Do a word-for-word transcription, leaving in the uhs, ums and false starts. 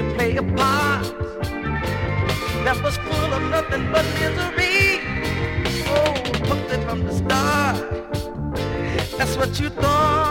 to play a part that was full of nothing but misery. Oh, hooked it from the start. That's what you thought.